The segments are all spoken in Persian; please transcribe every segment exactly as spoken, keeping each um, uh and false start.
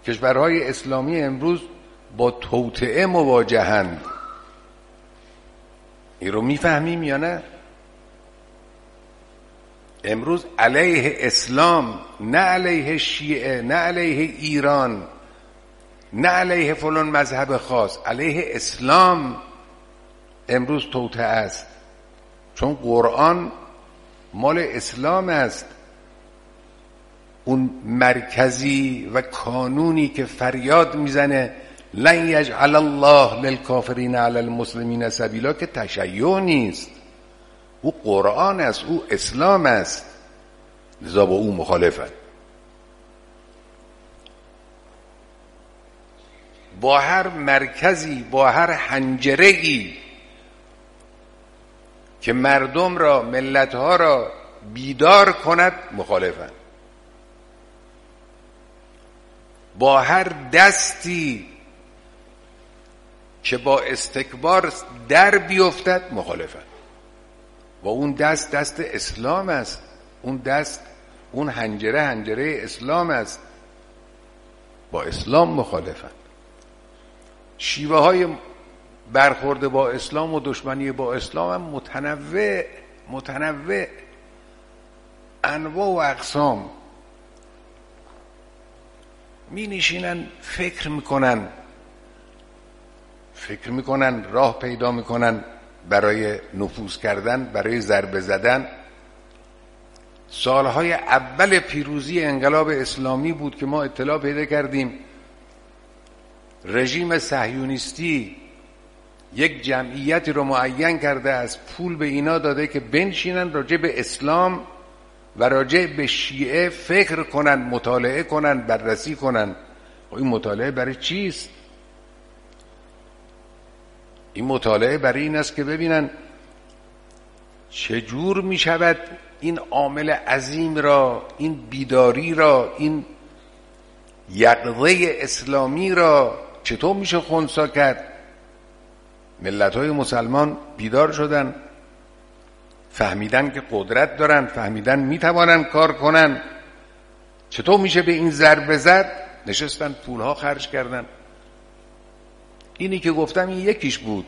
کشورهای اسلامی امروز با توطئه مواجهند. این رو میفهمیم یا نه؟ امروز علیه اسلام، نه علیه شیعه، نه علیه ایران، نه علیه فلان مذهب خاص، علیه اسلام امروز توطئه است. چون قرآن مال اسلام است. اون مرکزی و کانونی که فریاد میزنه لن یجعل الله للکافرین علی المسلمین سبیلا، که تشیع نیست، او قرآن است، او اسلام است. لذا با او مخالفت. با هر مرکزی، با هر حنجره‌ای که مردم را، ملتها را بیدار کند مخالفند. با هر دستی که با استکبار در بیفتد مخالفند. و اون دست دست اسلام است، اون دست، اون حنجره حنجره اسلام است. با اسلام مخالفند. شیوه های برخورد با اسلام و دشمنی با اسلام هم متنوع متنوع انواع و اقسام. می نشینن فکر میکنن فکر میکنن راه پیدا میکنن برای نفوذ کردن، برای ضربه زدن. سالهای اول پیروزی انقلاب اسلامی بود که ما اطلاع پیدا کردیم رژیم صهیونیستی یک جمعیتی رو معین کرده، از پول به اینا داده که بنشینن راجع به اسلام و راجع به شیعه فکر کنن، مطالعه کنن، بررسی کنن. این مطالعه برای چیست؟ این مطالعه برای این است که ببینن چجور می شود این عامل عظیم را، این بیداری را، این یقظه اسلامی را چطور میشه خنثی کرد. ملت‌های مسلمان بیدار شدن، فهمیدن که قدرت دارن، فهمیدن میتوانن کار کنن. چطور میشه به این ضربه زد؟ نشستن پولها خرج کردن. اینی که گفتم این یکیش بود.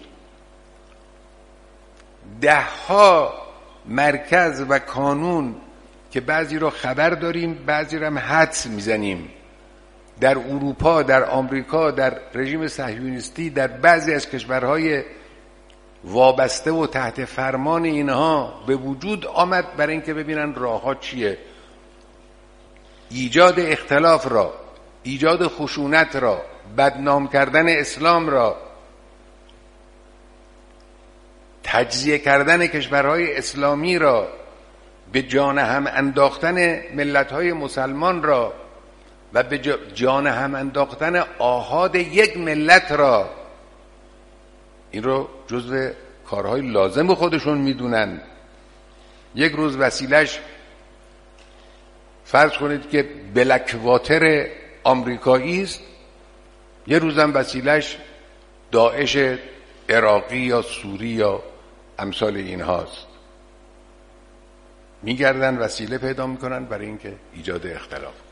ده ها مرکز و کانون که بعضی رو خبر داریم، بعضی رو هم حدس میزنیم. در اروپا، در آمریکا، در رژیم صهیونیستی، در بعضی از کشورهای وابسته و تحت فرمان اینها به وجود آمد برای اینکه ببینن راه‌ها چیه. ایجاد اختلاف را، ایجاد خشونت را، بدنام کردن اسلام را، تجزیه کردن کشورهای اسلامی را، به جان هم انداختن ملت‌های مسلمان را و به جان هم انداختن آحاد یک ملت را. این رو جزو کارهای لازم خودشون میدونن. یک روز وسیلش فرض کنید که بلک واتر آمریکایی است، یه روزم وسیلش داعش عراقی یا سوری یا امثال اینهاست. میگردن وسیله پیدا میکنن برای اینکه ایجاد اختلاف.